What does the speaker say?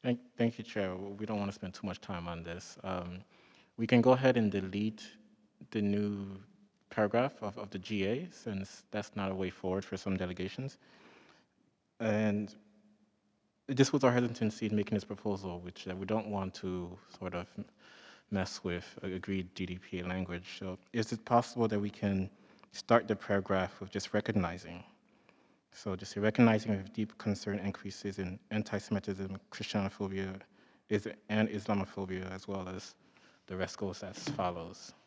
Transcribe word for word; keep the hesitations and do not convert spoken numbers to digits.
Thank, thank you, Chair. We don't want to spend too much time on this. Um, we can go ahead and delete the new paragraph of, of the G A since that's not a way forward for some delegations. And this was our hesitancy in making this proposal, which uh, we don't want to sort of mess with agreed D D P A language. So is it possible that we can start the paragraph with just recognizing? So just say recognizing with deep concern increases in anti-Semitism, Christianophobia, is and Islamophobia, as well as the rest goes as follows.